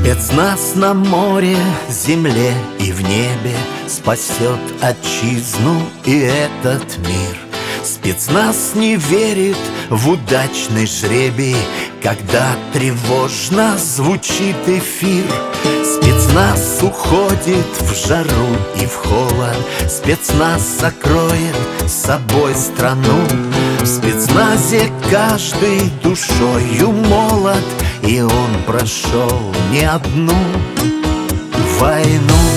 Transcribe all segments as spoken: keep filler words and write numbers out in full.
Спецназ на море, земле и в небе спасет отчизну и этот мир. Спецназ не верит в удачный жребий, когда тревожно звучит эфир. Спецназ уходит в жару и в холод, спецназ закроет собой страну. В спецназе каждый душою молод, и он прошел не одну войну.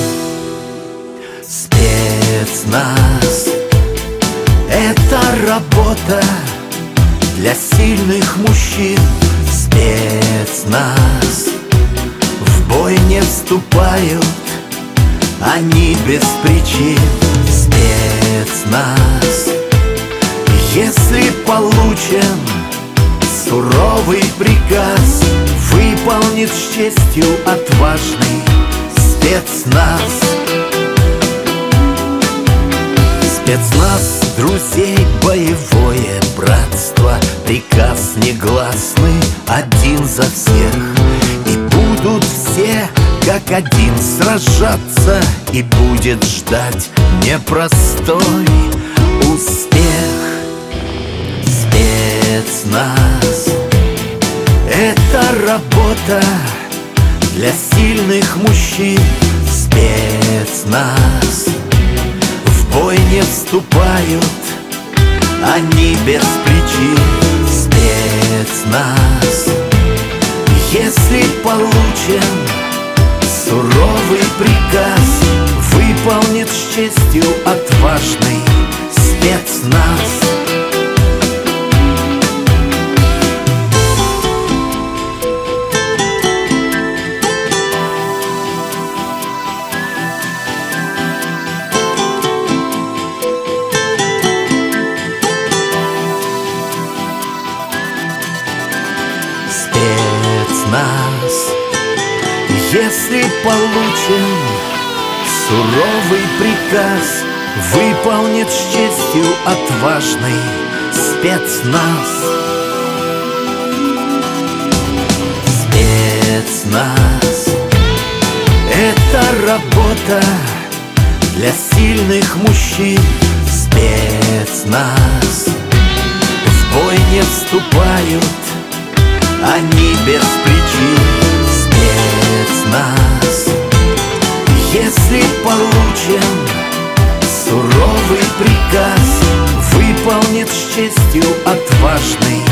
Спецназ — это работа для сильных мужчин. Спецназ — в бой не вступают они без причин. Спецназ — если получен суровый приказ, выполнит с честью отважный спецназ. Спецназ друзей, боевое братство, приказ негласный один за всех. И будут все как один сражаться, и будет ждать непростой успех. Спецназ — это работа для сильных мужчин. Спецназ — в бой не вступают они без причин. Спецназ — если получен суровый приказ, выполнит с честью отважный спецназ. Спецназ, если получен суровый приказ, выполнит с честью отважный спецназ. Спецназ — это работа для сильных мужчин. Спецназ — в бой не вступают они без причин. Спецназ — если получен суровый приказ, выполнит с честью отважный